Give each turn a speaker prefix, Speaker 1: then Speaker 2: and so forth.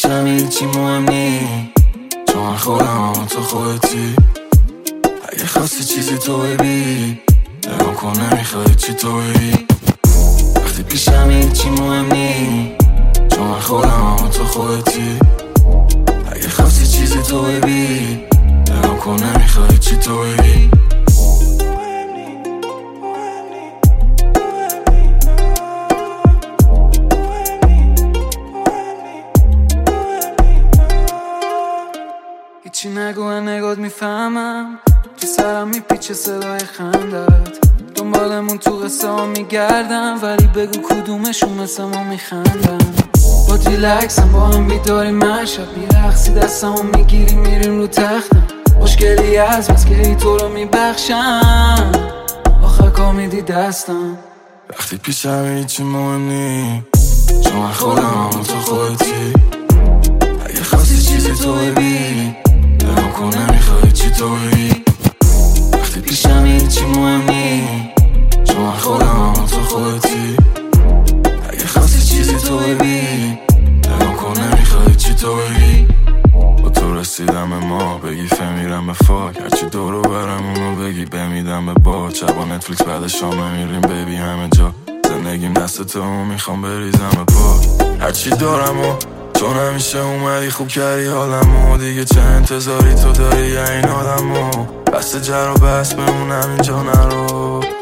Speaker 1: پیشم هیچی مهم نی، چون من خودم تو خودتی. اگه خواستی چیزی تو ببین، نگاه کن نمیخوای چی تو ببین. وقتی پیشم هیچی مهم نی، چون من خودم تو خودتی. اگه خواستی چیزی تو ببین، نگاه کن نمیخوای چی تو ببین. هیچی نگو نگات میفهمم، تو سرم میپیچه صدای خندت. دنبالمون تو قصه ها میگردم، ولی بگو کدومشون مثل ما میخندن. با ریلکسم با هم بیداریم مشب، میرقصی دستمو میگیری میریم رو تختم. مشکلی از بس که ای تو رو میبخشم، آخر کار میدی دستم. وقتی پیشم هیچی مهم نی، چون من خودم تو خودتی. اگه خواستی چیزی تو ببین، نگاه کن نمیخوای چی تو ببین. وقتی پیشم هیچی مهم نی، چون من خودم تو خودتی. اگه خواستی چیزی تو ببین، نگاه کن نمیخوای چی تو ببین. با تو رسیدم به ما، بگی فهمیرم به فاک. هرچی دورو برم اونو بگی بمیدم به با. شبا نتفلیکس بعد شام میریم بیبی همه جا. زندگیم دست تو میخوام بریزم به پا. هرچی دارم و تو نمیشه اومدی خوب کردی حالمو. دیگه چه انتظاری تو داری یا این آدمو؟ بس جر و بس بمونم اینجا نرو.